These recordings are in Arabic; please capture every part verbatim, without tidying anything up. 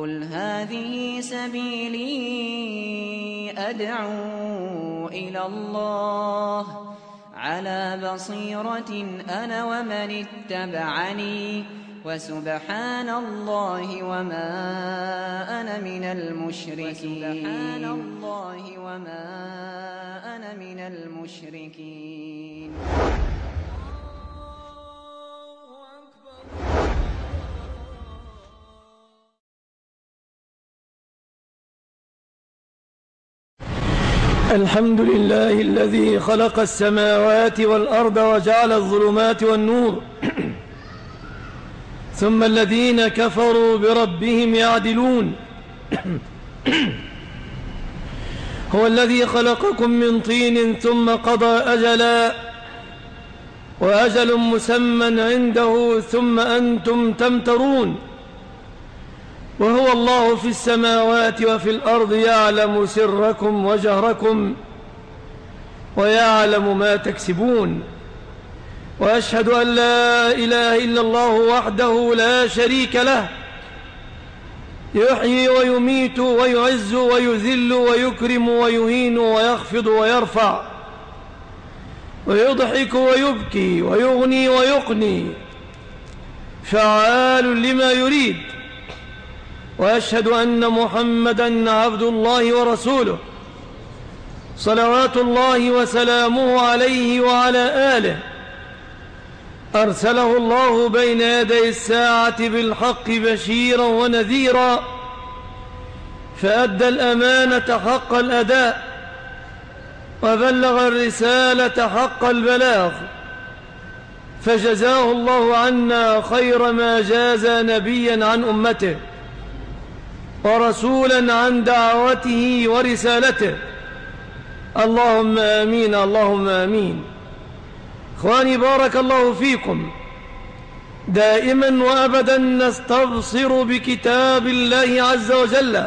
قُلْ هَٰذِهِ سَبِيلِي أَدْعُو إِلَى اللَّهِ عَلَىٰ بَصِيرَةٍ أَنَا وَمَنِ اتَّبَعَنِي وَسُبْحَانَ اللَّهِ وَمَا أَنَا مِنَ الْمُشْرِكِينَ. الحمد لله الذي خلق السماوات والأرض وجعل الظلمات والنور ثم الذين كفروا بربهم يعدلون. هو الذي خلقكم من طين ثم قضى أجلا وأجل مسمى عنده ثم أنتم تمترون. وهو الله في السماوات وفي الأرض يعلم سركم وجهركم ويعلم ما تكسبون. وأشهد أن لا إله إلا الله وحده لا شريك له يحيي ويميت ويعز ويذل ويكرم ويهين ويخفض ويرفع ويضحك ويبكي ويغني ويقني فعال لما يريد. وأشهد أن محمدًا عبد الله ورسوله صلوات الله وسلامه عليه وعلى آله. أرسله الله بين يدي الساعة بالحق بشيرا ونذيرا فأدى الأمانة حق الأداء وبلغ الرسالة حق البلاغ فجزاه الله عنا خير ما جاز نبيا عن أمته ورسولا عن دعوته ورسالته. اللهم آمين اللهم آمين. إخواني بارك الله فيكم. دائما وأبدا نستبصر بكتاب الله عز وجل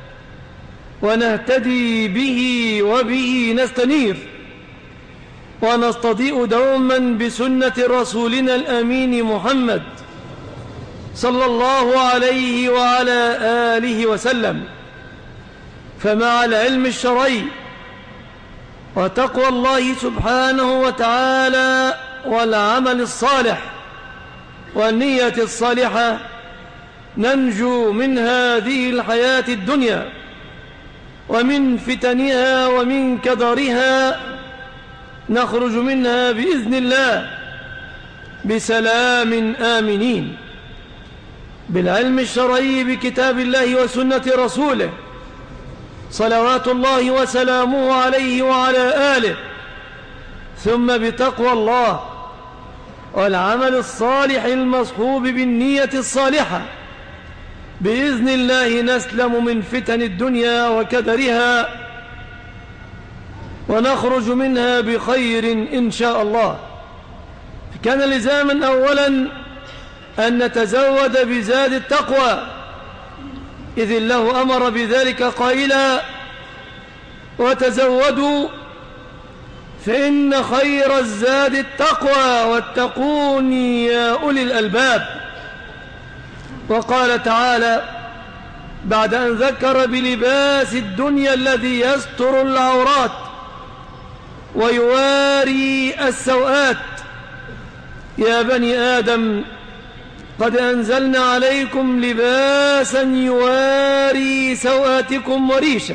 ونهتدي به وبه نستنير ونستضيء دوما بسنة رسولنا الأمين محمد صلى الله عليه وعلى آله وسلم. فمع العلم الشرعي وتقوى الله سبحانه وتعالى والعمل الصالح والنية الصالحة ننجو من هذه الحياة الدنيا ومن فتنها ومن كدرها نخرج منها بإذن الله بسلام آمنين. بالعلم الشرعي بكتاب الله وسنة رسوله صلوات الله وسلامه عليه وعلى آله ثم بتقوى الله والعمل الصالح المصحوب بالنية الصالحة بإذن الله نسلم من فتن الدنيا وكدرها ونخرج منها بخير إن شاء الله. كان لزاما أولا أن نتزود بزاد التقوى إذ الله أمر بذلك قائلا وتزودوا فإن خير الزاد التقوى واتقون يا أولي الألباب. وقال تعالى بعد أن ذكر بلباس الدنيا الذي يستر العورات ويواري السوءات يا بني آدم قد أنزلنا عليكم لباسا يواري سوآتكم وريشا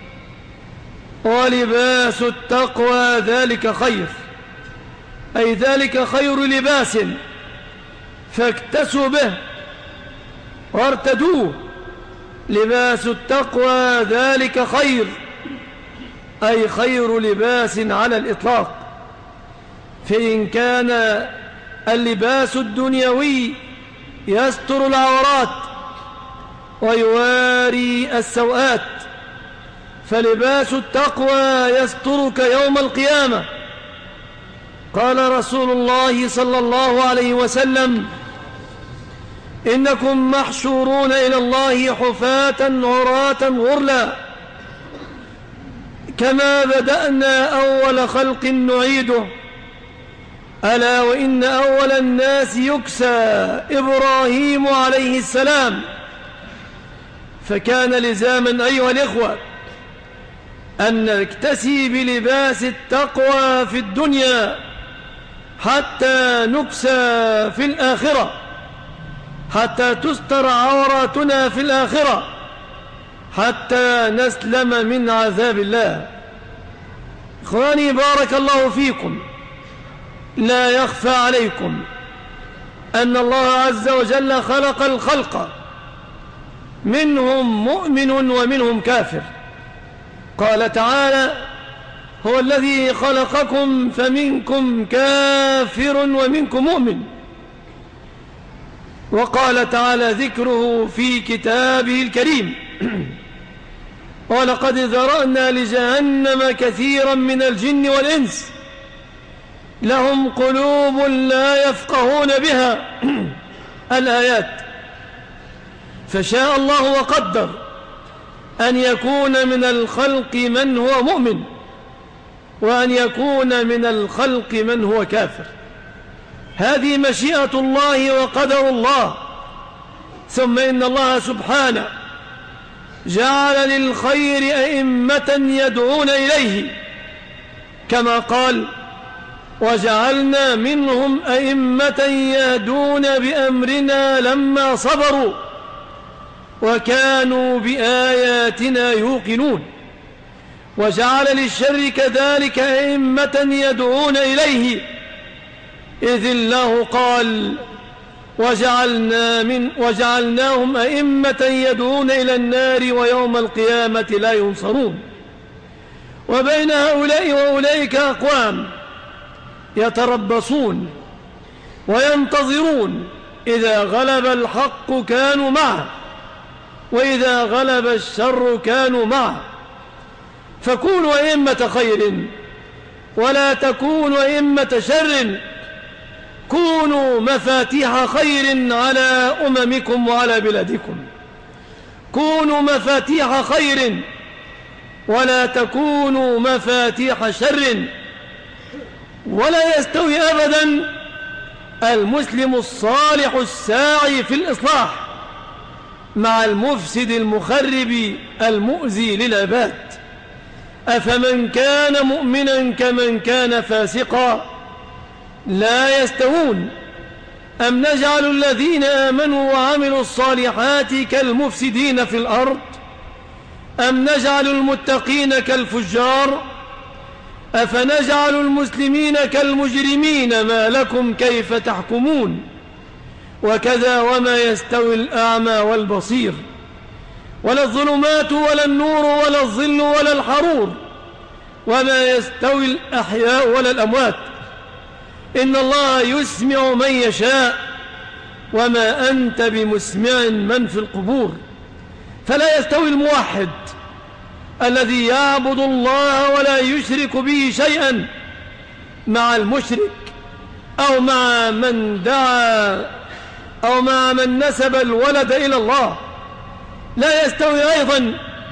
ولباس التقوى ذلك خير أي ذلك خير لباس فاكتسوا به وارتدوه. لباس التقوى ذلك خير أي خير لباس على الإطلاق. فإن كان اللباس الدنيوي يستر العورات ويواري السوءات فلباس التقوى يسترك يوم القيامة. قال رسول الله صلى الله عليه وسلم إنكم محشورون إلى الله حفاة عراة غرلا كما بدأنا أول خلق نعيده ألا وإن أول الناس يكسى إبراهيم عليه السلام فكان لزاما أيها الإخوة أن نكتسي بلباس التقوى في الدنيا حتى نكسى في الآخرة، حتى تستر عوراتنا في الآخرة، حتى نسلم من عذاب الله. إخواني بارك الله فيكم، لا يخفى عليكم أن الله عز وجل خلق الخلق منهم مؤمن ومنهم كافر. قال تعالى: هو الذي خلقكم فمنكم كافر ومنكم مؤمن. وقال تعالى ذكره في كتابه الكريم: ولقد ذرأنا لجهنم كثيرا من الجن والإنس لهم قلوب لا يفقهون بها الآيات. فشاء الله وقدر أن يكون من الخلق من هو مؤمن، وأن يكون من الخلق من هو كافر. هذه مشيئة الله وقدر الله. ثم إن الله سبحانه جعل للخير أئمة يدعون إليه، كما قال: وجعلنا منهم أئمة يهدون بأمرنا لما صبروا وكانوا بآياتنا يوقنون. وجعل للشر كذلك أئمة يدعون إليه، إذ الله قال: وجعلنا من وجعلناهم أئمة يدعون إلى النار ويوم القيامة لا ينصرون. وبين هؤلاء وأولئك أقوام يتربصون وينتظرون، إذا غلب الحق كانوا معه، وإذا غلب الشر كانوا معه. فكونوا أئمة خير ولا تكونوا أئمة شر، كونوا مفاتيح خير على أممكم وعلى بلادكم. كونوا مفاتيح خير ولا تكونوا مفاتيح شر. ولا يستوي أبدا المسلم الصالح الساعي في الإصلاح مع المفسد المخرب المؤذي للعباد. أفمن كان مؤمنا كمن كان فاسقا لا يستوون. أم نجعل الذين آمنوا وعملوا الصالحات كالمفسدين في الأرض، أم نجعل المتقين كالفجار، أفنجعل المسلمين كالمجرمين، ما لكم كيف تحكمون. وكذا وما يستوي الأعمى والبصير، ولا الظلمات ولا النور ولا الظل ولا الحرور، وما يستوي الأحياء ولا الأموات. إن الله يسمع من يشاء وما أنت بمسمع من في القبور. فلا يستوي الموحد الذي يعبد الله ولا يشرك به شيئا مع المشرك، أو مع من دعا أو مع من نسب الولد إلى الله. لا يستوي أيضا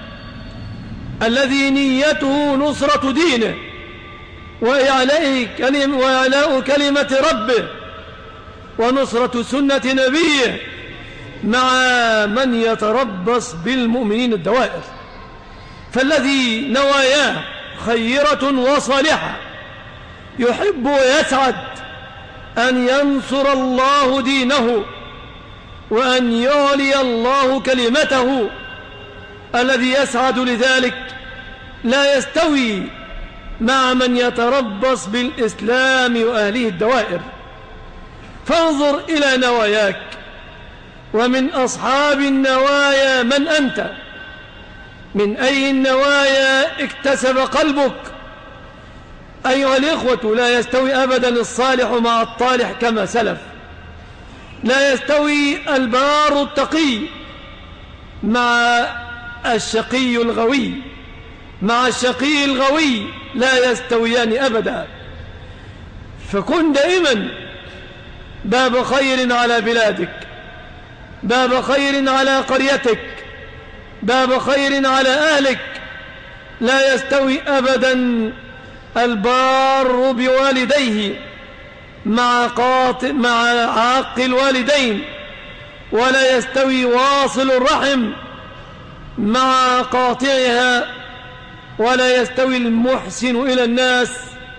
الذي نيته نصرة دينه وإعلاء كلمة, وإعلاء كلمة ربه ونصرة سنة نبيه مع من يتربص بالمؤمنين الدوائر. فالذي نواياه خيرة وصالحة يحب ويسعد أن ينصر الله دينه وأن يعلي الله كلمته، الذي يسعد لذلك لا يستوي مع من يتربص بالإسلام وأهله الدوائر. فانظر إلى نواياك، ومن أصحاب النوايا من أنت؟ من أي النوايا اكتسب قلبك؟ أيها الإخوة، لا يستوي أبدا الصالح مع الطالح كما سلف. لا يستوي البار التقي مع الشقي الغوي، مع الشقي الغوي لا يستويان أبدا. فكن دائما باب خير على بلادك، باب خير على قريتك، باب خير على أهلك. لا يستوي أبدا البار بوالديه مع قاطع مع عاق الوالدين، ولا يستوي واصل الرحم مع قاطعها، ولا يستوي المحسن إلى الناس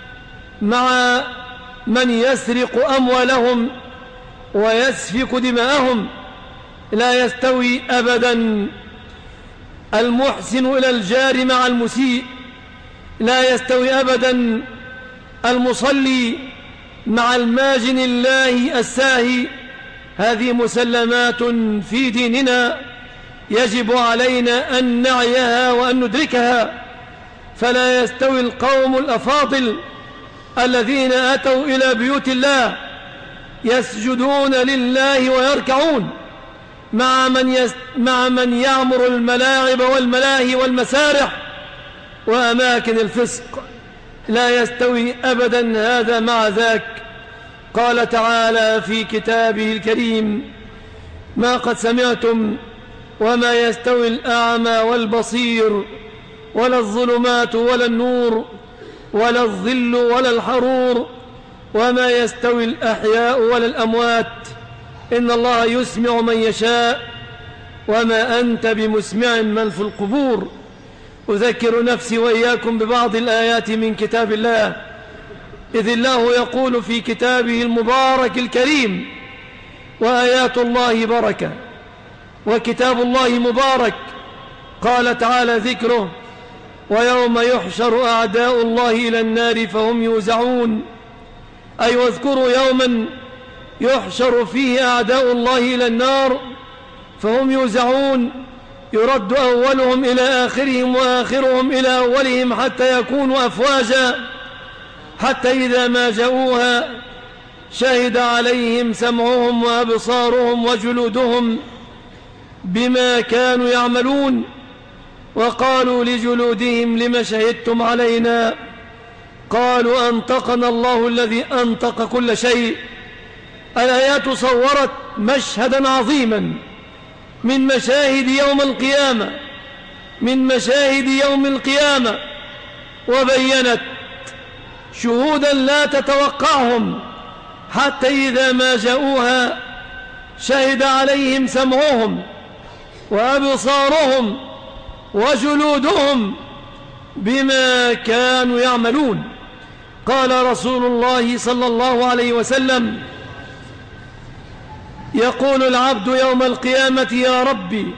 مع من يسرق أموالهم ويسفك دماءهم. لا يستوي أبدا المحسن إلى الجار مع المسيء، لا يستوي أبدا المصلي مع الماجن الله الساهي. هذه مسلمات في ديننا يجب علينا أن نعيها وأن ندركها. فلا يستوي القوم الأفاضل الذين أتوا إلى بيوت الله يسجدون لله ويركعون مع من, يس مع من يعمر الملاعب والملاهي والمسارح وأماكن الفسق. لا يستوي أبدا هذا مع ذاك. قال تعالى في كتابه الكريم: ما قد سمعتم وما يستوي الأعمى والبصير ولا الظلمات ولا النور ولا الظل ولا الحرور وما يستوي الأحياء ولا الأموات إن الله يسمع من يشاء وما أنت بمسمع من في القبور. أذكر نفسي وإياكم ببعض الآيات من كتاب الله، إذ الله يقول في كتابه المبارك الكريم: وآيات الله بركة وكتاب الله مبارك. قال تعالى ذكره: ويوم يحشر أعداء الله إلى النار فهم يوزعون. أي واذكروا يوما يحشر فيه أعداء الله إلى النار فهم يوزعون، يرد أولهم إلى آخرهم وآخرهم إلى أولهم حتى يكونوا أفواجا، حتى إذا ما جاءوها شهد عليهم سمعهم وأبصارهم وجلودهم بما كانوا يعملون، وقالوا لجلودهم لم شهدتم علينا؟ قالوا أنطقنا الله الذي أنطق كل شيء. الآيات صورت مشهدا عظيما من مشاهد يوم القيامة من مشاهد يوم القيامة وبينت شهودا لا تتوقعهم، حتى إذا ما جاءوها شهد عليهم سمعهم وأبصارهم وجلودهم بما كانوا يعملون. قال رسول الله صلى الله عليه وسلم: يقول العبد يوم القيامة: يا ربي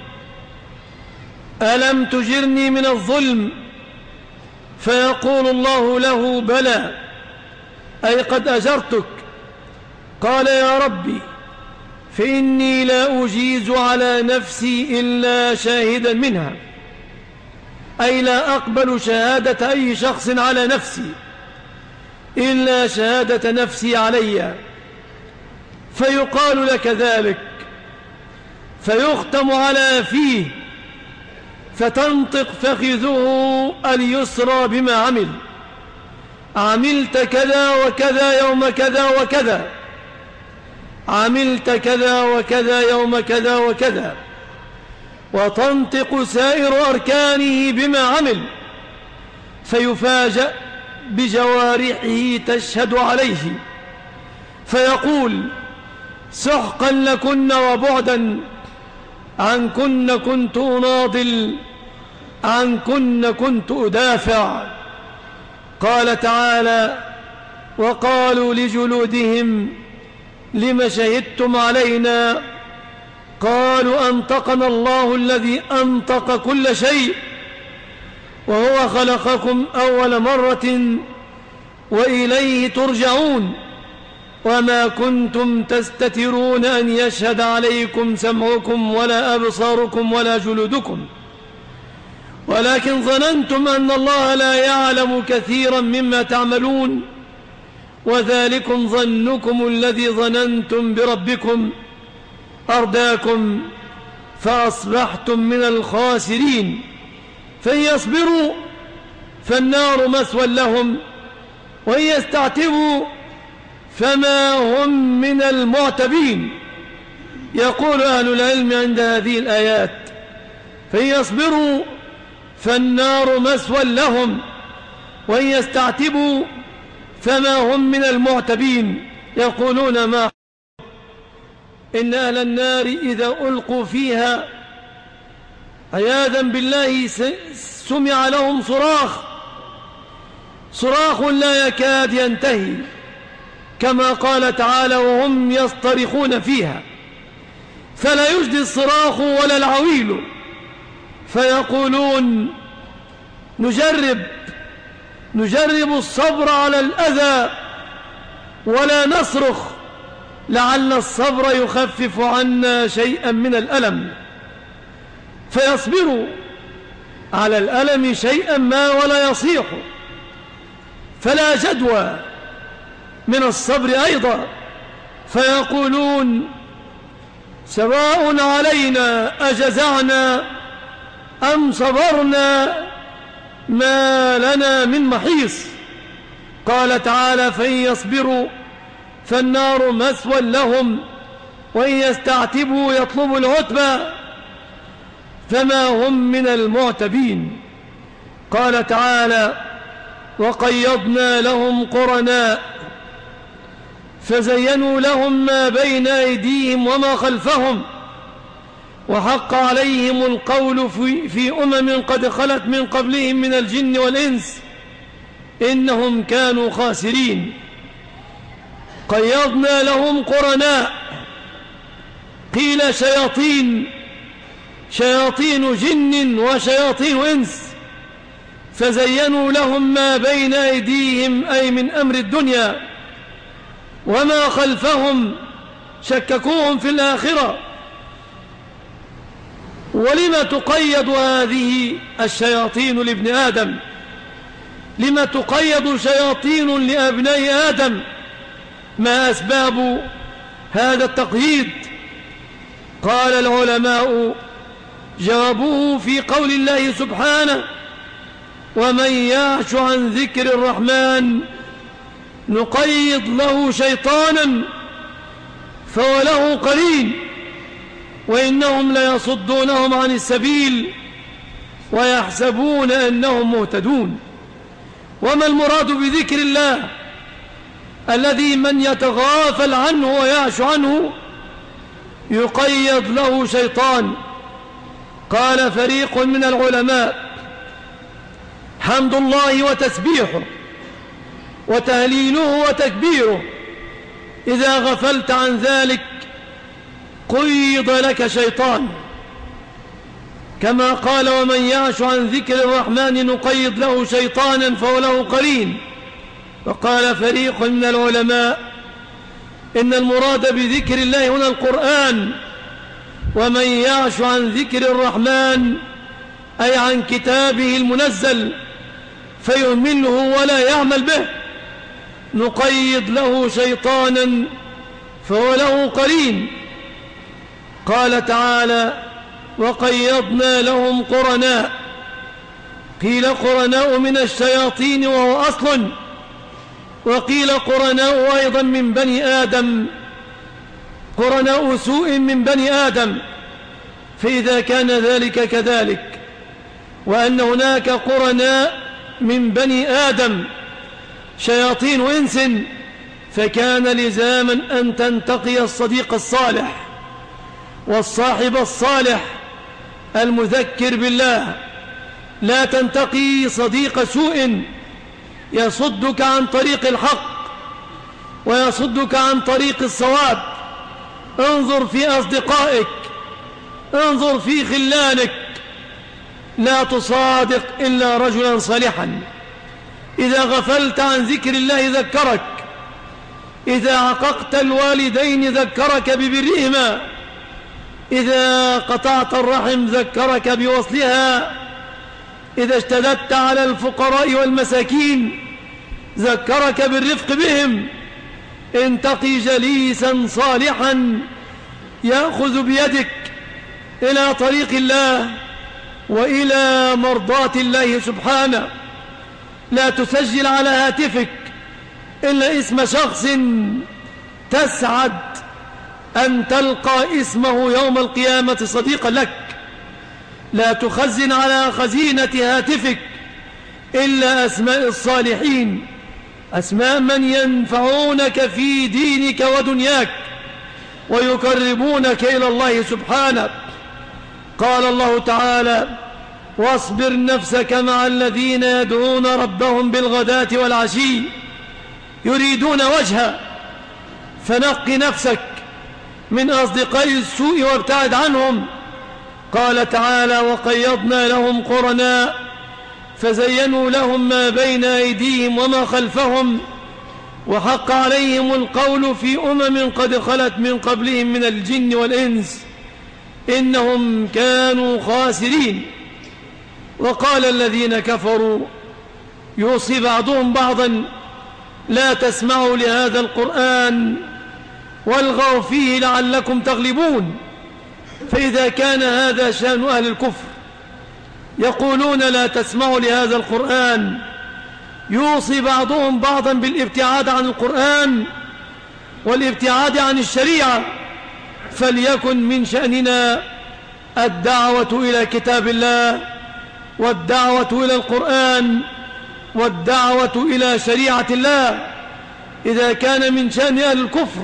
ألم تجرني من الظلم؟ فيقول الله له: بلى، أي قد أجرتك. قال: يا ربي فإني لا أجيز على نفسي إلا شاهدا منها، أي لا أقبل شهادة أي شخص على نفسي إلا شهادة نفسي علي. فيقال لك ذلك، فيختم على فيه، فتنطق فخذه اليسرى بما عمل: عملت كذا وكذا يوم كذا وكذا، عملت كذا وكذا يوم كذا وكذا. وتنطق سائر أركانه بما عمل، فيفاجأ بجوارحه تشهد عليه، فيقول: سحقا لكن وبعدا، عنكن كنت أناضل، عنكن كنت أدافع. قال تعالى: وقالوا لجلودهم لم شهدتم علينا؟ قالوا أنطقنا الله الذي أنطق كل شيء وهو خلقكم أول مرة وإليه ترجعون، وما كنتم تستترون أن يشهد عليكم سمعكم ولا أبصاركم ولا جلودكم، ولكن ظننتم أن الله لا يعلم كثيرا مما تعملون، وذلكم ظنكم الذي ظننتم بربكم أرداكم فأصبحتم من الخاسرين. فإن يصبروا فالنار مثوى لهم، وإن يستعتبوا فما هم من المعتبين. يقول أهل العلم عند هذه الآيات: فإن يصبروا فالنار مثوى لهم، وإن يستعتبوا فما هم من المعتبين. يقولون: ما إن أهل النار إذا ألقوا فيها عياذا بالله سمع لهم صراخ صراخ لا يكاد ينتهي، كما قال تعالى: وهم يصطرخون فيها فلا يجدي الصراخ ولا العويل، فيقولون: نجرب نجرب الصبر على الأذى ولا نصرخ لعل الصبر يخفف عنا شيئا من الألم، فيصبروا على الألم شيئا ما ولا يصيح، فلا جدوى من الصبر أيضا، فيقولون: سواء علينا أجزعنا أم صبرنا ما لنا من محيص. قال تعالى: فإن يصبروا فالنار مثوى لهم وإن يستعتبوا يطلبوا العتبى فما هم من المعتبين. قال تعالى: وقيضنا لهم قرناء فزينوا لهم ما بين أيديهم وما خلفهم وحق عليهم القول في, في أمم قد خلت من قبلهم من الجن والإنس إنهم كانوا خاسرين. قيضنا لهم قرناء، قيل شياطين شياطين جن وشياطين إنس، فزينوا لهم ما بين أيديهم أي من أمر الدنيا وما خلفهم، شككوهم في الآخرة. ولما تقيد هذه الشياطين لابن آدم؟ لما تقيد شياطين لأبناء آدم؟ ما أسباب هذا التقييد؟ قال العلماء: جوابه في قول الله سبحانه: ومن يعش عن ذكر الرحمن نقيض له شيطانا فهو له قرين وإنهم ليصدونهم عن السبيل ويحسبون أنهم مهتدون. وما المراد بذكر الله الذي من يتغافل عنه ويعش عنه يقيض له شيطان؟ قال فريق من العلماء: حمد الله وتسبيحه وتهليله وتكبيره، إذا غفلت عن ذلك قيض لك شيطان، كما قال: ومن يعش عن ذكر الرحمن نقيض له شيطانا فهو له قرين. وقال فريق من العلماء: إن المراد بذكر الله هنا القرآن، ومن يعش عن ذكر الرحمن أي عن كتابه المنزل فيهمله ولا يعمل به نقيض له شيطانا فهو له قرين. قال تعالى: وقيضنا لهم قرناء، قيل قرناء من الشياطين وهو أصل، وقيل قرناء أيضا من بني آدم، قرناء سوء من بني آدم، فإذا كان ذلك كذلك وأن هناك قرناء من بني آدم شياطين إنس، فكان لزاما أن تنتقي الصديق الصالح والصاحب الصالح المذكر بالله، لا تنتقي صديق سوء يصدك عن طريق الحق ويصدك عن طريق الصواب. انظر في أصدقائك، انظر في خلانك، لا تصادق إلا رجلا صالحا. إذا غفلت عن ذكر الله ذكرك، إذا عققت الوالدين ذكرك ببرهما، إذا قطعت الرحم ذكرك بوصلها، إذا اشتددت على الفقراء والمساكين ذكرك بالرفق بهم. انتقي جليسا صالحا يأخذ بيدك إلى طريق الله وإلى مرضاة الله سبحانه. لا تسجل على هاتفك إلا اسم شخص تسعد أن تلقى اسمه يوم القيامة صديقا لك. لا تخزن على خزينة هاتفك إلا أسماء الصالحين، أسماء من ينفعونك في دينك ودنياك ويقربونك إلى الله سبحانه. قال الله تعالى: واصبر نفسك مع الذين يدعون ربهم بالغداة والعشي يريدون وجهه، فنق نفسك من أصدقاء السوء وابتعد عنهم. قال تعالى: وقيضنا لهم قرناء فزينوا لهم ما بين أيديهم وما خلفهم وحق عليهم القول في أمم قد خلت من قبلهم من الجن والإنس إنهم كانوا خاسرين. وقال الذين كفروا يوصي بعضهم بعضا: لا تسمعوا لهذا القرآن والغوا فيه لعلكم تغلبون. فإذا كان هذا شأن أهل الكفر يقولون لا تسمعوا لهذا القرآن، يوصي بعضهم بعضا بالابتعاد عن القرآن والابتعاد عن الشريعة، فليكن من شأننا الدعوة إلى كتاب الله والدعوة إلى القرآن والدعوة إلى شريعة الله. إذا كان من شأن أهل الكفر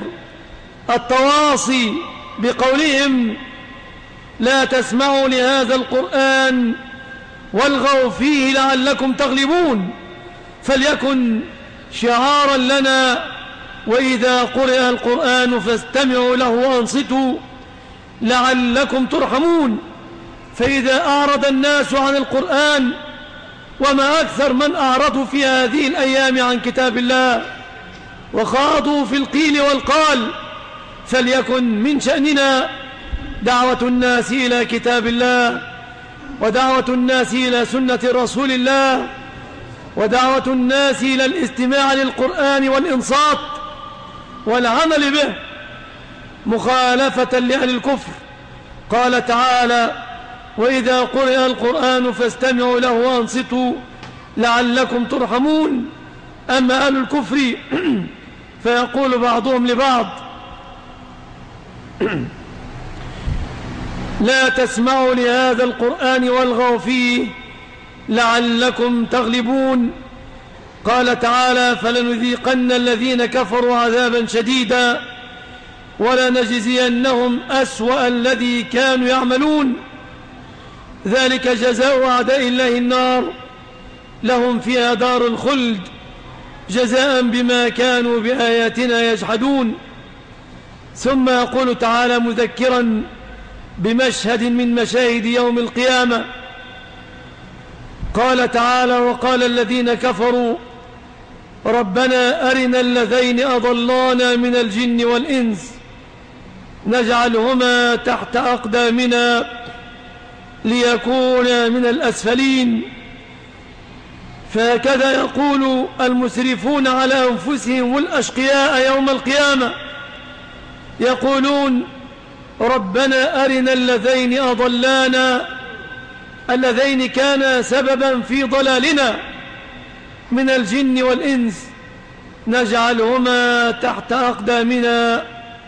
التواصي بقولهم لا تسمعوا لهذا القرآن والغوا فيه لعلكم تغلبون، فليكن شعارا لنا: وإذا قرئ القرآن فاستمعوا له وأنصتوا لعلكم ترحمون. فإذا أعرض الناس عن القرآن، وما أكثر من أعرضوا في هذه الأيام عن كتاب الله وخاضوا في القيل والقال، فليكن من شأننا دعوة الناس إلى كتاب الله ودعوة الناس إلى سنة رسول الله ودعوة الناس إلى الاستماع للقرآن والإنصات والعمل به مخالفة لأهل الكفر. قال تعالى: وإذا قرئ القرآن فاستمعوا له وأنصتوا لعلكم ترحمون. أما أهل الكفر فيقول بعضهم لبعض: لا تسمعوا لهذا القرآن والغوا فيه لعلكم تغلبون. قال تعالى: فلنذيقن الذين كفروا عذابا شديدا ولنجزينهم أسوأ الذي كانوا يعملون، ذلك جزاء أعداء الله النار لهم فيها دار الخلد جزاء بما كانوا بآياتنا يجحدون. ثم يقول تعالى مذكرا بمشهد من مشاهد يوم القيامة، قال تعالى: وقال الذين كفروا ربنا أرنا اللذين أضلانا من الجن والإنس نجعلهما تحت أقدامنا ليكونا من الأسفلين. فهكذا يقول المسرفون على أنفسهم والأشقياء يوم القيامة، يقولون: ربنا أرنا اللذين أضلانا، اللذين كانا سببا في ضلالنا من الجن والإنس نجعلهما تحت أقدامنا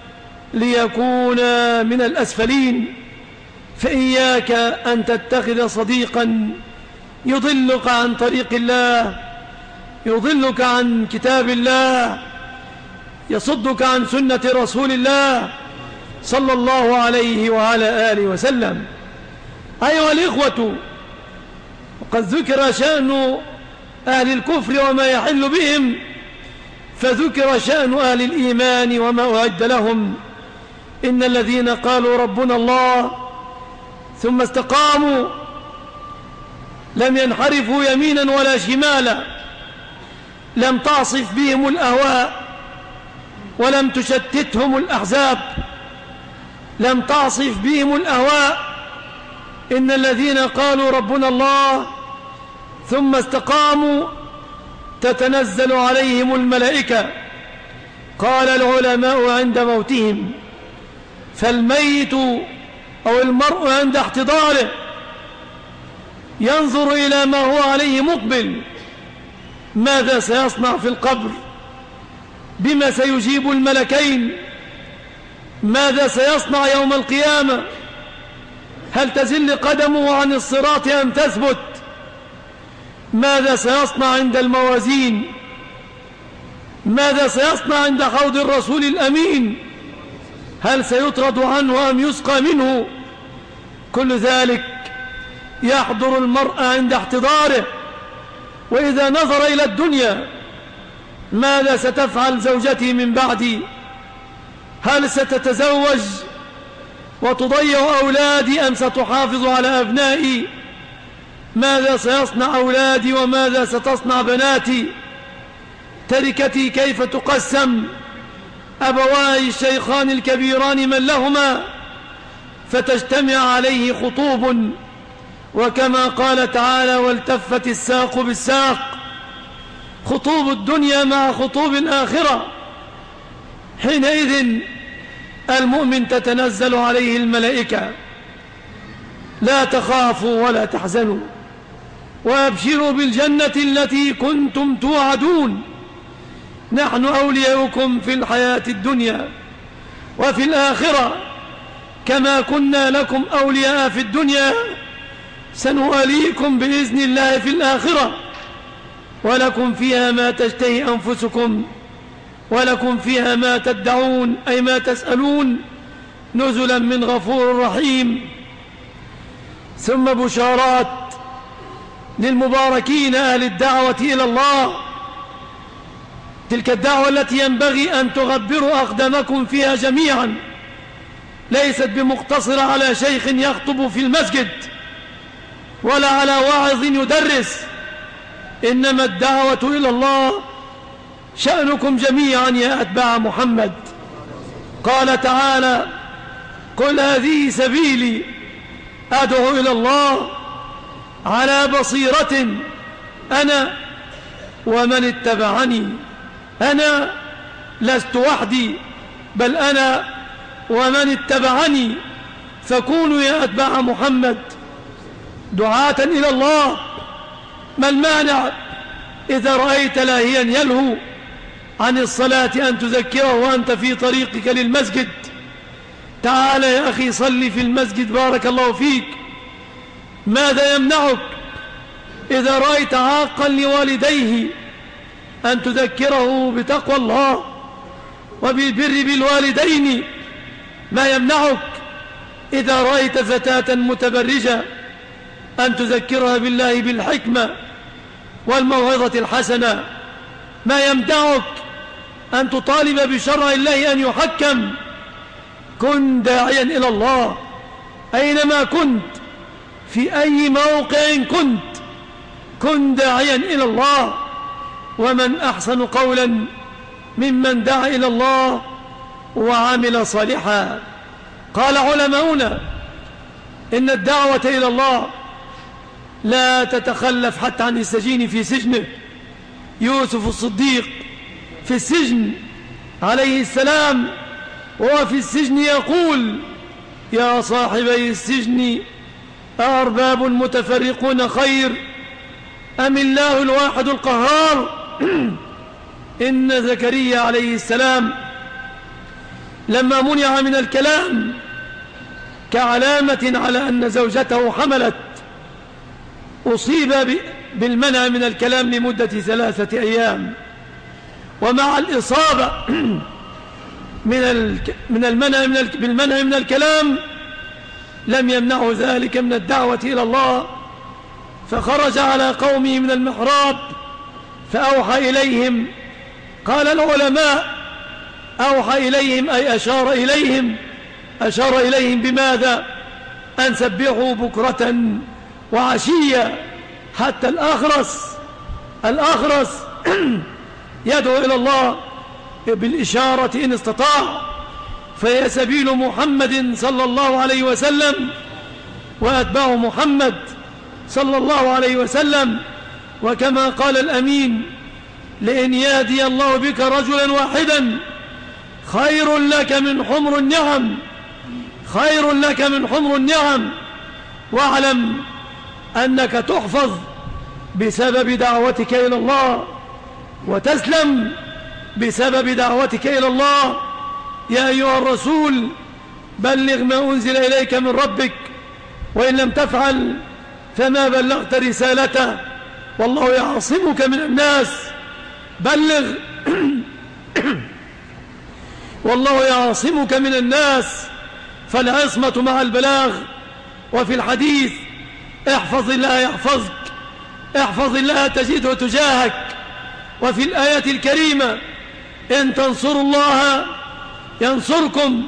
ليكونا من الأسفلين. فإياك أن تتخذ صديقا يضلك عن طريق الله، يضلك عن كتاب الله، يصدك عن سنة رسول الله صلى الله عليه وعلى آله وسلم. أيها الإخوة، وقد ذكر شأن أهل الكفر وما يحل بهم، فذكر شأن أهل الإيمان وما أعد لهم. إن الذين قالوا ربنا الله ثم استقاموا لم ينحرفوا يمينا ولا شمالا، لم تعصف بهم الأهواء ولم تشتتهم الأحزاب، لم تعصف بهم الأهواء. إن الذين قالوا ربنا الله ثم استقاموا تتنزل عليهم الملائكة. قال العلماء عند موتهم، فالميت أو المرء عند احتضاره ينظر إلى ما هو عليه مقبل، ماذا سيصنع في القبر، بما سيجيب الملكين، ماذا سيصنع يوم القيامة، هل تزل قدمه عن الصراط أم تثبت، ماذا سيصنع عند الموازين، ماذا سيصنع عند حوض الرسول الأمين، هل سيطرد عنه أم يسقى منه. كل ذلك يحضر المرء عند احتضاره. وإذا نظر إلى الدنيا: ماذا ستفعل زوجتي من بعدي؟ هل ستتزوج وتضيع أولادي أم ستحافظ على أبنائي؟ ماذا سيصنع أولادي وماذا ستصنع بناتي؟ تركتي كيف تقسم؟ أبواي الشيخان الكبيران من لهما فتجتمع عليه خطوب، وكما قال تعالى: والتفت الساق بالساق. خطوب الدنيا مع خطوب الآخرة. حينئذ المؤمن تتنزل عليه الملائكة: لا تخافوا ولا تحزنوا وأبشروا بالجنة التي كنتم توعدون، نحن أولياؤكم في الحياة الدنيا وفي الآخرة، كما كنا لكم أولياء في الدنيا سنواليكم بإذن الله في الآخرة، ولكم فيها ما تشتهي أنفسكم ولكم فيها ما تدعون، أي ما تسألون، نزلا من غفور رحيم. ثم بشارات للمباركين أهل الدعوة إلى الله، تلك الدعوة التي ينبغي أن تغبروا أقدامكم فيها جميعا، ليست بمقتصرة على شيخ يخطب في المسجد ولا على واعظ يدرس، إنما الدعوة إلى الله شأنكم جميعا يا أتباع محمد. قال تعالى: قل هذه سبيلي أدعو إلى الله على بصيرة أنا ومن اتبعني. أنا لست وحدي، بل أنا ومن اتبعني، فكونوا يا أتباع محمد دعاة إلى الله. ما المانع إذا رأيت لاهيا يلهو عن الصلاة أن تذكره وأنت في طريقك للمسجد؟ تعال يا أخي صلي في المسجد بارك الله فيك. ماذا يمنعك إذا رأيت عاقا لوالديه أن تذكره بتقوى الله وبالبر بالوالدين؟ ما يمنعك إذا رأيت فتاة متبرجة أن تذكرها بالله بالحكمة والموعظة الحسنة؟ ما يمنعك أن تطالب بشرع الله أن يحكم؟ كن داعيا إلى الله أينما كنت، في أي موقع كنت، كن داعيا إلى الله. ومن أحسن قولا ممن دعا إلى الله وعمل صالحا. قال علماؤنا إن الدعوة إلى الله لا تتخلف حتى عن السجين في سجنه. يوسف الصديق في السجن عليه السلام، وهو في السجن يقول: يا صاحبي السجن أأرباب متفرقون خير أم الله الواحد القهار؟ إن زكريا عليه السلام لما منع من الكلام كعلامة على أن زوجته حملت، أصيب بالمنع من الكلام لمدة ثلاثة أيام. ومع الإصابة من من المنع من بالمنع من الكلام لم يمنعه ذلك من الدعوة إلى الله، فخرج على قومه من المحراب فأوحى إليهم. قال العلماء: أوحى إليهم أي أشار إليهم. أشار إليهم بماذا؟ أن سبحوا بكرة وعشية. حتى الأخرس الأخرس يدعو إلى الله بالإشارة إن استطاع، فهي سبيل محمد صلى الله عليه وسلم وأتباع محمد صلى الله عليه وسلم. وكما قال الأمين: لئن يهدي الله بك رجلا واحدا خير لك من حمر النعم، خير لك من حمر النعم. واعلم أنك تحفظ بسبب دعوتك إلى الله، وتسلم بسبب دعوتك إلى الله. يا أيها الرسول بلغ ما أنزل إليك من ربك، وإن لم تفعل فما بلغت رسالته، والله يعصمك من الناس. بلغ والله يعصمك من الناس، فالعصمة مع البلاغ وفي الحديث احفظ الله يحفظك، احفظ الله تجده تجاهك. وفي الآية الكريمة إن تنصروا الله ينصركم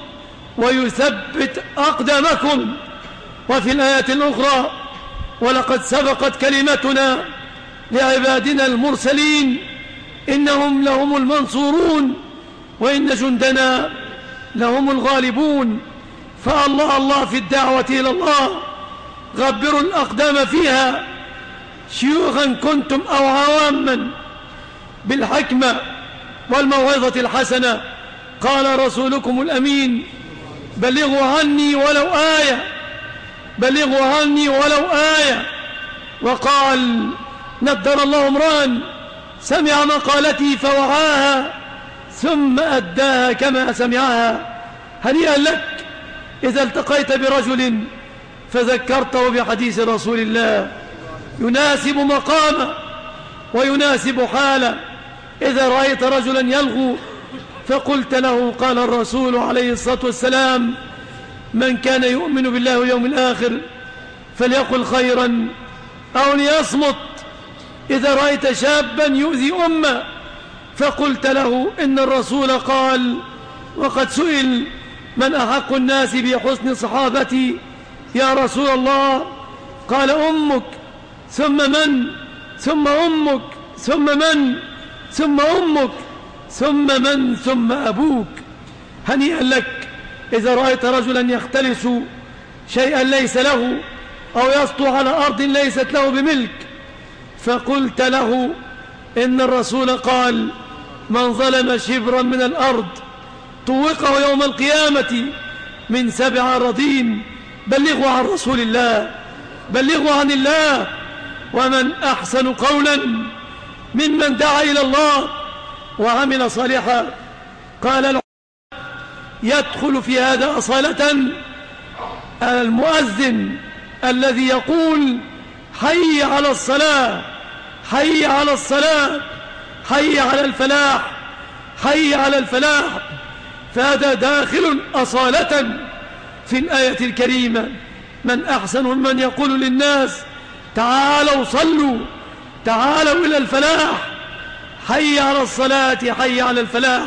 ويثبت أقدامكم. وفي الآية الأخرى ولقد سبقت كلمتنا لعبادنا المرسلين إنهم لهم المنصورون وإن جندنا لهم الغالبون. فالله الله في الدعوة إلى الله، غبروا الأقدام فيها شيوخا كنتم أو عواما بالحكمة والموعظة الحسنة. قال رسولكم الأمين بلغوا عني ولو آية، بلغوا عني ولو آية. وقال نضر الله امرأ سمع مقالتي فوعاها ثم أداها كما سمعها. هنيئا لك إذا التقيت برجل فذكرته بحديث رسول الله يناسب مقامه ويناسب حاله. إذا رأيت رجلا يلغو فقلت له قال الرسول عليه الصلاة والسلام من كان يؤمن بالله واليوم الآخر فليقل خيرا أو ليصمت. إذا رأيت شابا يؤذي أمه فقلت له إن الرسول قال وقد سئل من أحق الناس بحسن صحابتي يا رسول الله قال أمك ثم من ثم أمك ثم من ثم أمك ثم من ثم أبوك. هنيئا لك إذا رأيت رجلا يختلس شيئا ليس له أو يسطو على أرض ليست له بملك فقلت له إن الرسول قال من ظلم شبرا من الأرض طوقه يوم القيامة من سبع أراضين. بلغوا عن رسول الله، بلغوا عن الله. ومن أحسن قولا ممن دعا إلى الله وعمل صالحا. قال يدخل في هذا أصالة المؤذن الذي يقول حي على الصلاة، حي على الصلاة، حي على الفلاح، حي على الفلاح. فهذا داخل أصالة في الآية الكريمة. من أحسن من يقول للناس تعالوا صلوا، تعالوا إلى الفلاح، حي على الصلاة، حي على الفلاح.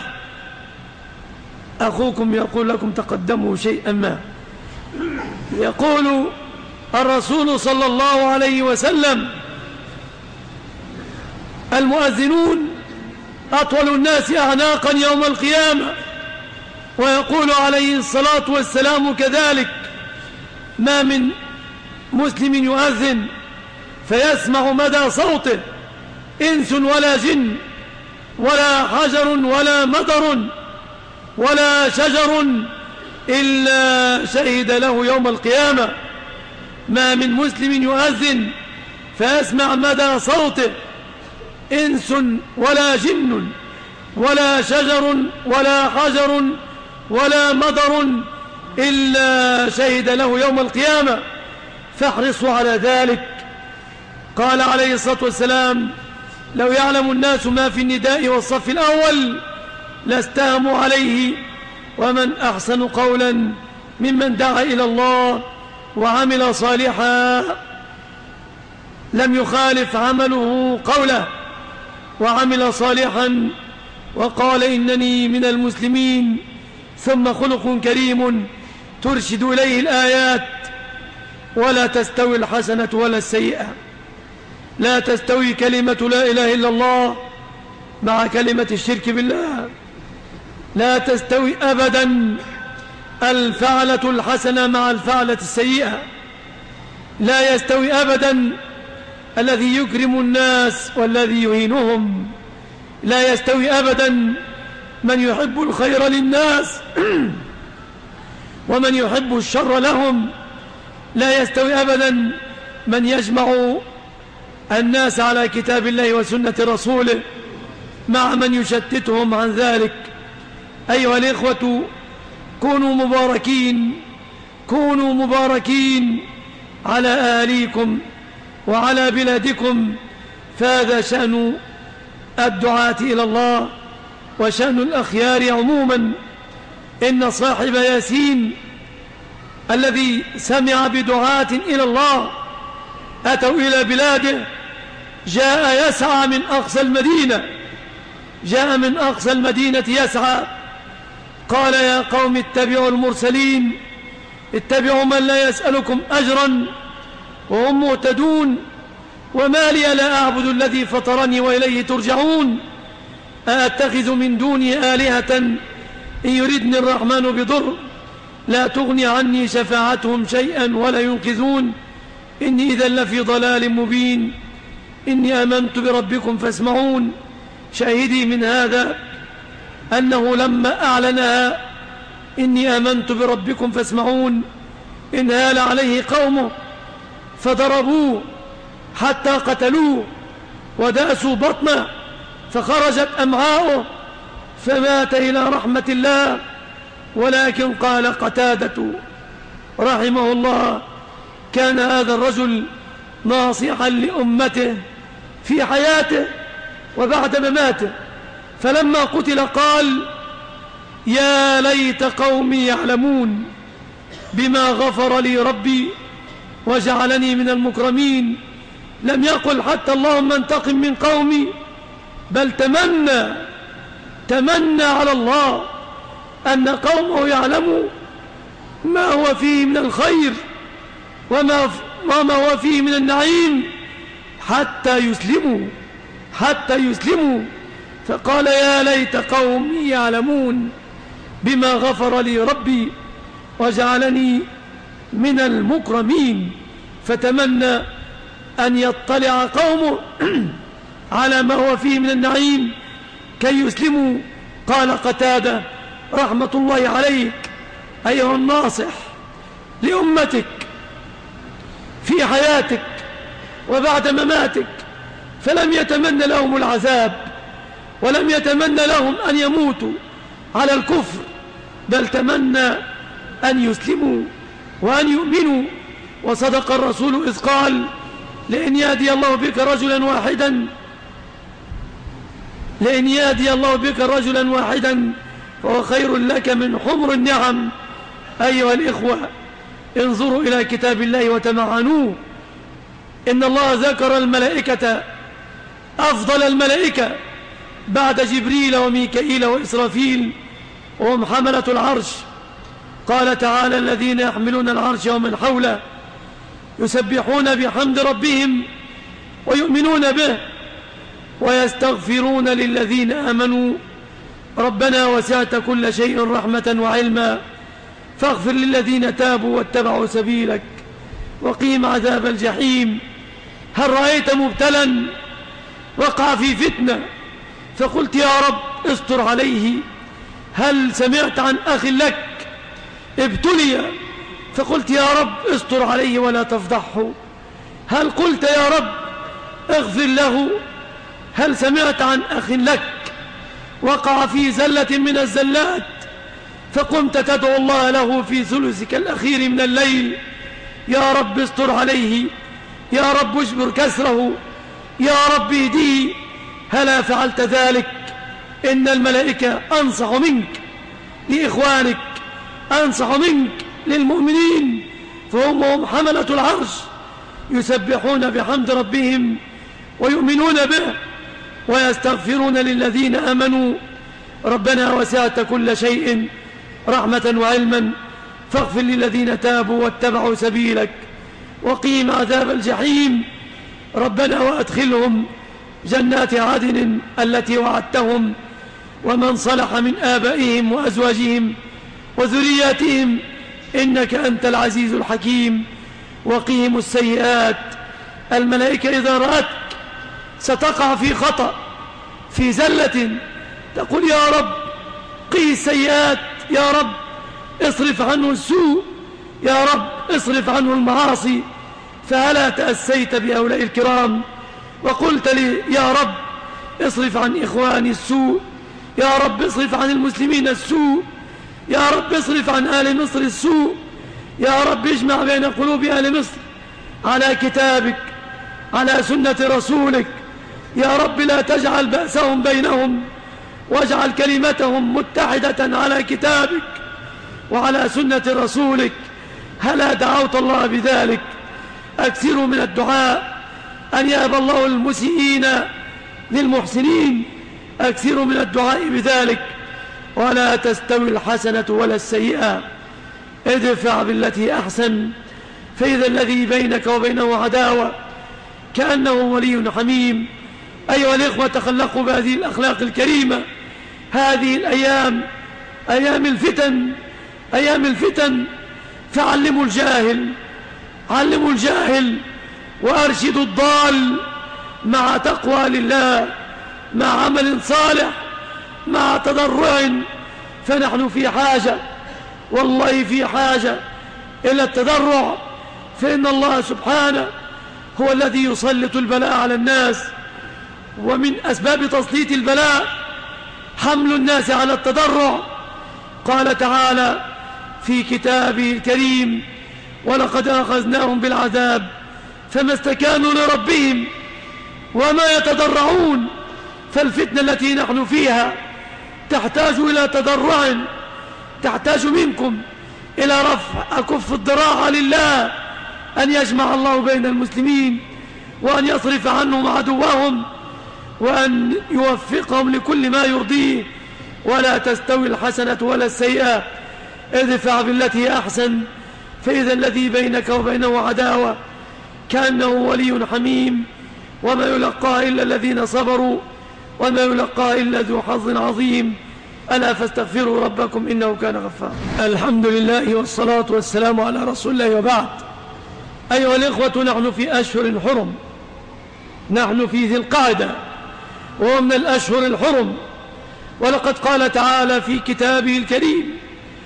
أخوكم يقول لكم تقدموا شيئا ما. يقول الرسول صلى الله عليه وسلم المؤذنون أطول الناس أعناقا يوم القيامة. ويقول عليه الصلاة والسلام كذلك ما من مسلم يؤذن فيسمع مدى صوته إنس ولا جن ولا حجر ولا مطر ولا شجر إلا شهد له يوم القيامة. ما من مسلم يؤذن فيسمع مدى صوته إنس ولا جن ولا شجر ولا حجر ولا مطر إلا شهد له يوم القيامة. فاحرصوا على ذلك. قال عليه الصلاة والسلام لو يعلم الناس ما في النداء والصف الأول لاستهموا عليه. ومن أحسن قولا ممن دعا إلى الله وعمل صالحا لم يخالف عمله قوله وعمل صالحا وقال إنني من المسلمين. ثم خلق كريم ترشد إليه الآيات. ولا تستوي الحسنة ولا السيئة. لا تستوي كلمة لا إله إلا الله مع كلمة الشرك بالله. لا تستوي أبدا الفعلة الحسنة مع الفعلة السيئة. لا يستوي أبدا الذي يكرم الناس والذي يهينهم. لا يستوي أبدا من يحب الخير للناس ومن يحب الشر لهم. لا يستوي أبدا من يجمع الناس على كتاب الله وسنة رسوله مع من يشتتهم عن ذلك. أيها الإخوة كونوا مباركين، كونوا مباركين على أهليكم وعلى بلادكم. فهذا شأن الدعاة إلى الله وشأن الأخيار عموما. إن صاحب ياسين الذي سمع بدعاة إلى الله أتوا إلى بلاده، جاء يسعى من أقصى المدينة جاء من أقصى المدينة يسعى، قال يا قوم اتبعوا المرسلين، اتبعوا من لا يسألكم أجرا وهم مهتدون، وما لي لا أعبد الذي فطرني وإليه ترجعون، أأتخذ من دوني آلهة إن يردني الرحمن بضر لا تغني عني شفاعتهم شيئا ولا ينقذون، إني إذا لفي ضلال مبين، إني آمنت بربكم فاسمعون. شاهدي من هذا أنه لما أعلنها إني آمنت بربكم فاسمعون انهال عليه قومه فضربوه حتى قتلوه وداسوا بطنه فخرجت أمعاؤه فمات إلى رحمة الله. ولكن قال قتادة رحمه الله: كان هذا الرجل ناصحا لأمته في حياته وبعد مماته، فلما قتل قال: يا ليت قومي يعلمون بما غفر لي ربي وجعلني من المكرمين. لم يقل حتى اللهم انتقم من قومي، بل تمنى تمنى على الله أن قومه يعلموا ما هو فيه من الخير وما, وما هو فيه من النعيم حتى يسلموا حتى يسلموا فقال: يا ليت قومي يعلمون بما غفر لي ربي وجعلني من المكرمين. فتمنى أن يطلع قومه على ما هو فيه من النعيم كي يسلموا. قال قتادة رحمة الله عليك: أيها الناصح لأمتك في حياتك وبعد مماتك، فلم يتمنى لهم العذاب ولم يتمنى لهم أن يموتوا على الكفر، بل تمنى أن يسلموا وأن يؤمنوا. وصدق الرسول إذ قال: لئن يهدي الله بك رجلا واحدا لئن يهدي الله بك رجلا واحدا فهو خير لك من حمر النعم. أيها الإخوة، انظروا إلى كتاب الله وتمعنوه. إن الله ذكر الملائكة أفضل الملائكة بعد جبريل وميكائيل وإسرافيل وهم حملة العرش. قال تعالى: الذين يحملون العرش ومن حوله يسبحون بحمد ربهم ويؤمنون به ويستغفرون للذين آمنوا ربنا وسعت كل شيء رحمة وعلما فاغفر للذين تابوا واتبعوا سبيلك وقيم عذاب الجحيم. هل رأيت مبتلا وقع في فتنة فقلت يا رب استر عليه؟ هل سمعت عن أخ لك ابتلي فقلت يا رب استر عليه ولا تفضحه؟ هل قلت يا رب اغفر له؟ هل سمعت عن أخ لك وقع في زلة من الزلات فقمت تدعو الله له في ثلثك الأخير من الليل: يا رب استر عليه، يا رب اجبر كسره، يا رب اهديه؟ هلا فعلت ذلك؟ إن الملائكة أنصح منك لإخوانك، أنصح منك للمؤمنين، فهم هم حملة العرش يسبحون بحمد ربهم ويؤمنون به ويستغفرون للذين آمنوا ربنا وسعت كل شيء رحمة وعلما فاغفر للذين تابوا واتبعوا سبيلك وقيم عذاب الجحيم. ربنا وأدخلهم جنات عدن التي وعدتهم ومن صلح من آبائهم وأزواجهم وذرياتهم إنك أنت العزيز الحكيم. وقيم السيئات. الملائكة إذا رأتك ستقع في خطأ في زلة تقول يا رب قي السيئات، يا رب اصرف عنه السوء، يا رب اصرف عنه المعاصي. فهلا تأسيت بهؤلاء الكرام وقلت لي يا رب اصرف عن إخواني السوء، يا رب اصرف عن المسلمين السوء، يا رب اصرف عن آل مصر السوء، يا رب اجمع بين قلوب آل مصر على كتابك على سنة رسولك، يا رب لا تجعل بأسهم بينهم واجعل كلمتهم متحدة على كتابك وعلى سنة رسولك، هلا دعوت الله بذلك؟ أكثروا من الدعاء أن يهب الله المسيئين للمحسنين، أكثروا من الدعاء بذلك. ولا تستوي الحسنة ولا السيئة، ادفع بالتي أحسن فإذا الذي بينك وبينه عداوة كأنه ولي حميم. أيها الإخوة، تخلقوا بهذه الأخلاق الكريمة. هذه الأيام أيام الفتن، أيام الفتن، فعلموا الجاهل، علموا الجاهل وأرشدوا الضال مع تقوى لله، مع عمل صالح، مع تضرع. فنحن في حاجة، والله في حاجة إلى التضرع، فإن الله سبحانه هو الذي يسلط البلاء على الناس، ومن أسباب تسليط البلاء حمل الناس على التضرع. قال تعالى في كتابه الكريم: ولقد أخذناهم بالعذاب فما استكانوا لربهم وما يتضرعون. فالفتنة التي نحن فيها تحتاج إلى تضرع، تحتاج منكم إلى رفع أكف الضراعة لله، أن يجمع الله بين المسلمين، وأن يصرف عنهم عدوهم، وأن يوفقهم لكل ما يرضيه. ولا تستوي الحسنة ولا السيئة، ادفع بالتي أحسن فإذا الذي بينك وبينه عداوة كأنه ولي حميم. وما يلقاها إلا الذين صبروا وما يلقاها إلا ذو حظ عظيم. ألا فاستغفروا ربكم إنه كان غفارا. الحمد لله والصلاة والسلام على رسول الله، وبعد. أيها الإخوة، نحن في أشهر حرم، نحن في ذي القعدة، وهو من الأشهر الحرم. ولقد قال تعالى في كتابه الكريم: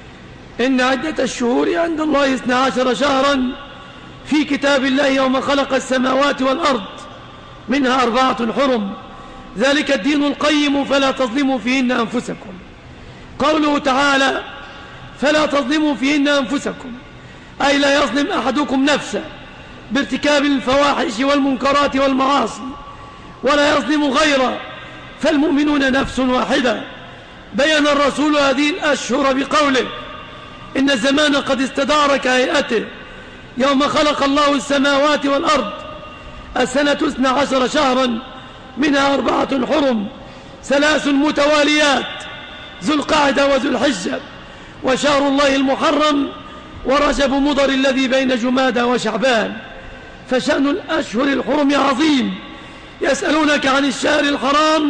إن عدة الشهور عند الله اثنا عشر شهرا في كتاب الله يوم خلق السماوات والأرض منها أربعة حرم، ذلك الدين القيم فلا تظلموا فيهن أنفسكم. قوله تعالى: فلا تظلموا فيهن أنفسكم، أي لا يظلم أحدكم نفسه بارتكاب الفواحش والمنكرات والمعاصي، ولا يظلم غيره، فالمؤمنون نفس واحدة. بيّن الرسول هذه الأشهر بقوله: إن الزمان قد استدار كهيئته يوم خلق الله السماوات والأرض، السنة اثنا عشر شهرا منها أربعة حرم، ثلاث متواليات، ذو القعدة وذو الحجة وشهر الله المحرم ورجب مضر الذي بين جمادى وشعبان. فشأن الأشهر الحرم عظيم. يسألونك عن الشهر الحرام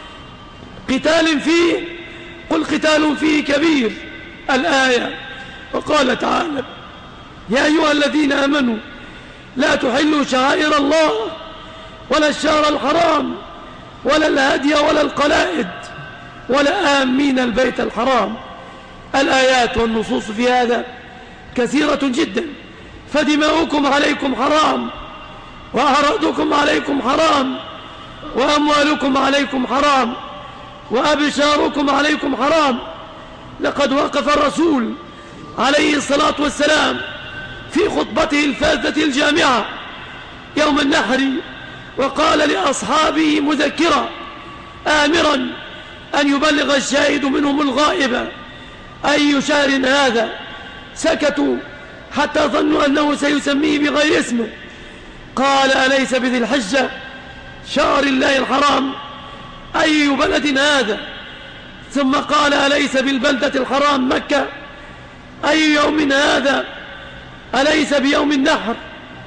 قتال فيه، قل قتال فيه كبير، الآية. وقال تعالى: يا أيها الذين آمنوا لا تحلوا شعائر الله ولا الشهر الحرام ولا الهدي ولا القلائد ولا آمين البيت الحرام. الآيات والنصوص في هذا كثيرة جدا. فدماؤكم عليكم حرام، وأعراضكم عليكم حرام، وأموالكم عليكم حرام، وأبشاركم عليكم حرام. لقد وقف الرسول عليه الصلاة والسلام في خطبته الفاذة الجامعة يوم النحر وقال لأصحابه مذكرا آمرا أن يبلغ الشاهد منهم الغائب أي شهر هذا. سكتوا حتى ظنوا أنه سيسميه بغير اسمه. قال: أليس بذي الحجة شهر الله الحرام؟ أي بلد هذا؟ ثم قال: أليس بالبلدة الحرام مكة؟ أي يوم هذا؟ أليس بيوم النحر؟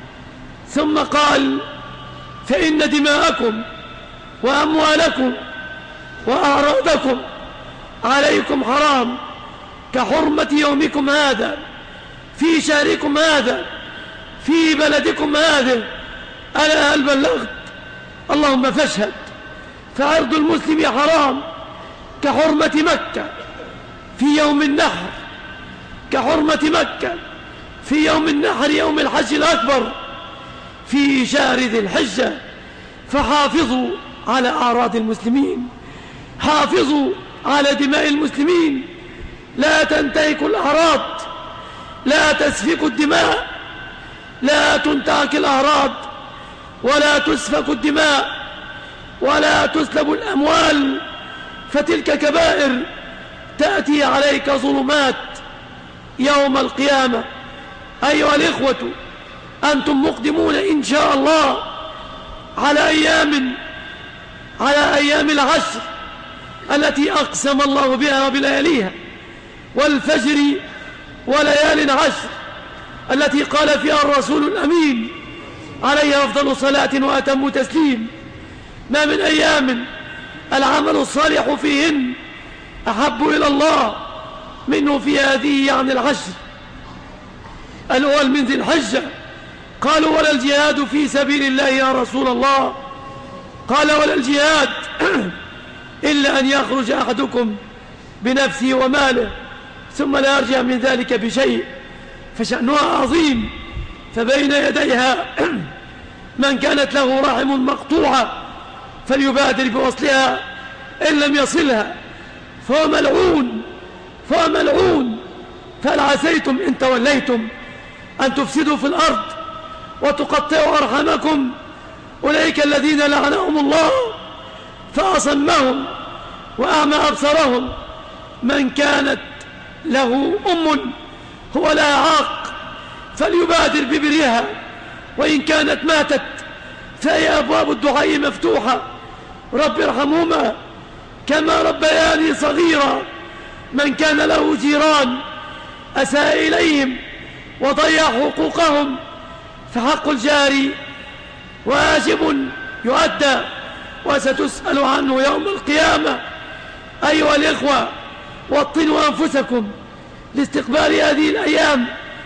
ثم قال: فإن دماءكم وأموالكم وأعراضكم عليكم حرام كحرمة يومكم هذا في شهركم هذا في بلدكم هذا. ألا هل بلغت؟ اللهم فاشهد. فعرض المسلم حرام كحرمة مكة في يوم النحر، كحرمة مكة في يوم النحر يوم الحج الأكبر في شهر ذي الحجة. فحافظوا على أعراض المسلمين، حافظوا على دماء المسلمين، لا تنتهكوا الأعراض، لا تسفكوا الدماء، لا تنتهك الأعراض، ولا تسفك الدماء، ولا تسلب الأموال، فتلك كبائر تأتي عليك ظلمات يوم القيامة. أيها الإخوة، أنتم مقدمون إن شاء الله على أيام على أيام العشر التي أقسم الله بها وبلياليها، والفجر وليال عشر التي قال فيها الرسول الأمين عليه أفضل صلاة وأتم تسليم: ما من أيام العمل الصالح فيهن أحب إلى الله منه في هذه يعني العشر الأول من ذي الحجة. قالوا: ولا الجهاد في سبيل الله يا رسول الله؟ قال: ولا الجهاد إلا أن يخرج أحدكم بنفسه وماله ثم لا يرجع من ذلك بشيء، فشأنها عظيم. فبين يديها من كانت له رحم مقطوعة فليبادر بوصلها إن لم يصلها، فهو ملعون فهو ملعون. فهل عسيتم إن توليتم أن تفسدوا في الأرض وتقطعوا أرحامكم؟ أولئك الذين لعنهم الله فأصمهم وأعمى أبصارهم. من كانت له أم هو لها عاق فليبادر ببرها، وإن كانت ماتت فهي أبواب الدعاء مفتوحة: رب ارحمهما كما ربياني صغيرا. من كان له جيران أساء إليهم وضيع حقوقهم فحق الجار واجب يؤدى وستسأل عنه يوم القيامة. أيها الإخوة، وطنوا أنفسكم لاستقبال هذه الأيام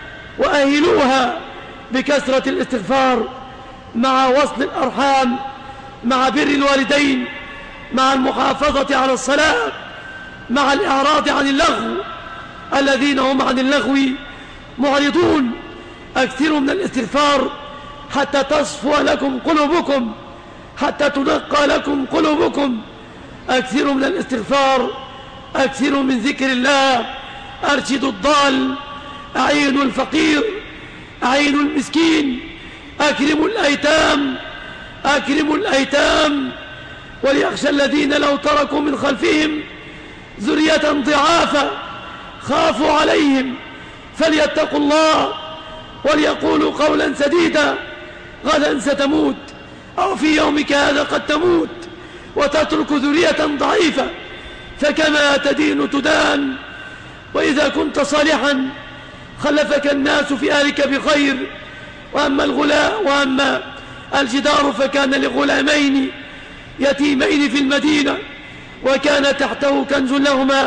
وأهلوها بكثرة الاستغفار مع وصل الأرحام، مع بر الوالدين، مع المحافظة على الصلاة، مع الإعراض عن اللغو. الذين هم عن اللغو معرضون أكثروا من الاستغفار حتى تصفو لكم قلوبكم، حتى تنقى لكم قلوبكم. أكثروا من الاستغفار، أكثروا من ذكر الله. أرشدوا الضال، أعينوا الفقير، أعينوا المسكين، أكرموا الأيتام أكرموا الأيتام. وليخشى الذين لو تركوا من خلفهم ذرية ضعافا خافوا عليهم فليتقوا الله وليقولوا قولا سديدا. غدا ستموت أو في يومك هذا قد تموت وتترك ذرية ضعيفة، فكما تدين تدان. وإذا كنت صالحا خلفك الناس في أهلك بخير. وأما الغلاء وأما الجدار فكان لغلامين يتيمين في المدينة وكان تحته كنز لهما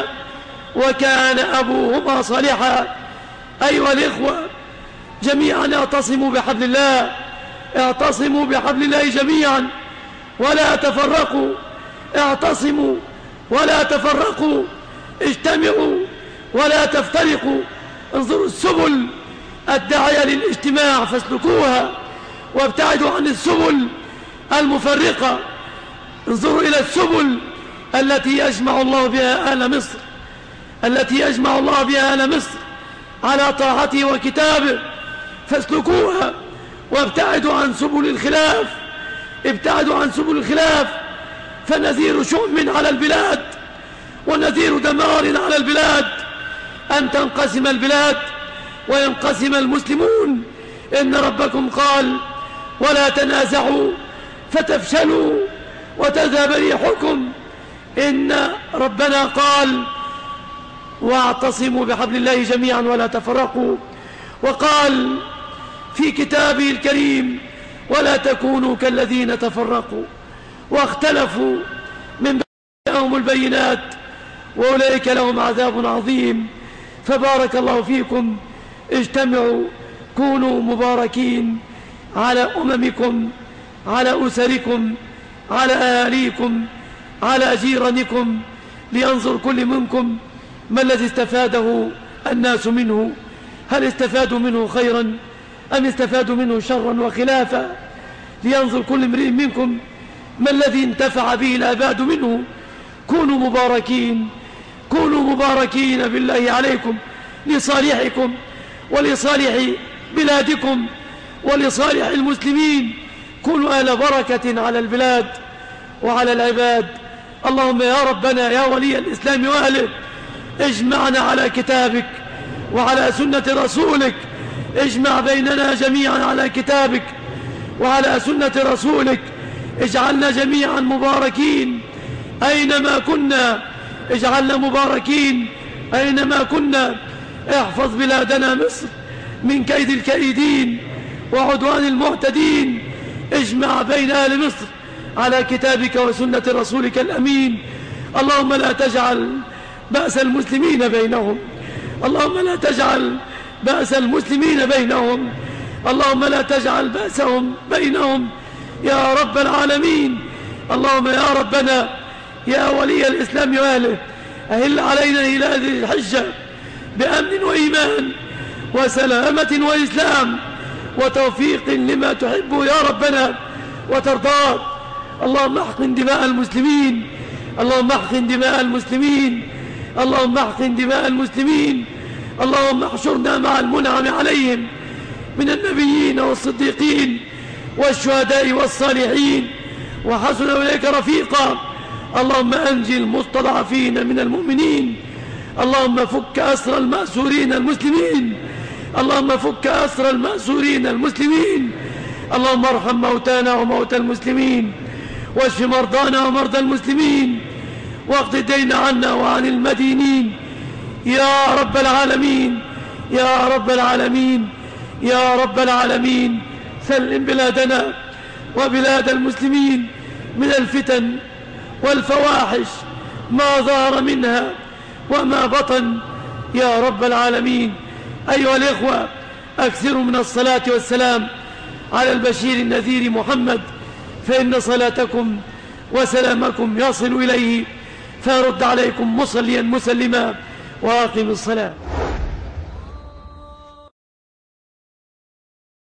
وكان أبوهما صالحا. أيها الإخوة جميعا اعتصموا بحبل الله، اعتصموا بحبل الله جميعا ولا تفرقوا. اعتصموا ولا تفرقوا، اجتمعوا ولا تفترقوا. انظروا السبل الداعية للاجتماع فاسلكوها، وابتعدوا عن السبل المفرقة. انظروا إلى السبل التي يجمع الله بها أهل مصر، التي يجمع الله بها أهل مصر على طاعته وكتابه، فاسلكوها وابتعدوا عن سبل الخلاف. ابتعدوا عن سبل الخلاف، فنذير شؤم على البلاد ونذير دمار على البلاد أن تنقسم البلاد وينقسم المسلمون. إن ربكم قال: ولا تنازعوا فتفشلوا وتذهب ريحكم. إن ربنا قال: واعتصموا بحبل الله جميعا ولا تفرقوا. وقال في كتابه الكريم: ولا تكونوا كالذين تفرقوا واختلفوا من بعدهم البينات وأولئك لهم عذاب عظيم. فبارك الله فيكم، اجتمعوا، كونوا مباركين على أممكم، على أسركم، على أهاليكم، على جيرانكم، لينظر كل منكم ما الذي استفاده الناس منه. هل استفادوا منه خيرا أم استفادوا منه شرا وخلافا؟ لينظر كل امرئ منكم ما الذي انتفع به العباد منه. كونوا مباركين، كونوا مباركين بالله عليكم لصالحكم ولصالح بلادكم ولصالح المسلمين. كونوا أهل بركة على البلاد وعلى العباد. اللهم يا ربنا يا ولي الإسلام وأهله، اجمعنا على كتابك وعلى سنة رسولك، اجمع بيننا جميعا على كتابك وعلى سنة رسولك. اجعلنا جميعا مباركين أينما كنا، اجعلنا مباركين أينما كنا. احفظ بلادنا مصر من كيد الكائدين وعدوان المعتدين. اجمع بين أهل مصر على كتابك وسنة رسولك الأمين. اللهم لا تجعل بأس المسلمين بينهم، اللهم لا تجعل بأس المسلمين بينهم، اللهم لا تجعل بأسهم بينهم يا رب العالمين. اللهم يا ربنا يا ولي الإسلام وأهله، أهل علينا إلى هذه الحجة بأمن وإيمان وسلامة وإسلام وتوفيق لما تحب يا ربنا وترضاه. اللهم احقن دماء المسلمين، اللهم احقن دماء المسلمين، اللهم احقن دماء المسلمين. اللهم احشرنا مع المنعم عليهم من النبيين والصديقين والشهداء والصالحين وحسن أولئك رفيقا. اللهم أنجي المستضعفين من المؤمنين. اللهم فك أسر المأسورين المسلمين، اللهم فك أسر المأسورين المسلمين. اللهم ارحم موتانا وموتى المسلمين، واشف مرضانا ومرضى المسلمين، واقض الدين عنا وعن المدينين يا رب العالمين، يا رب العالمين، يا رب العالمين. سلم بلادنا وبلاد المسلمين من الفتن والفواحش ما ظهر منها وما بطن يا رب العالمين. أيها الإخوة، أكثروا من الصلاة والسلام على البشير النذير محمد، فإن صلاتكم وسلامكم يصل إليه فيرد عليكم مصليا مسلما. وأقم الصلاة.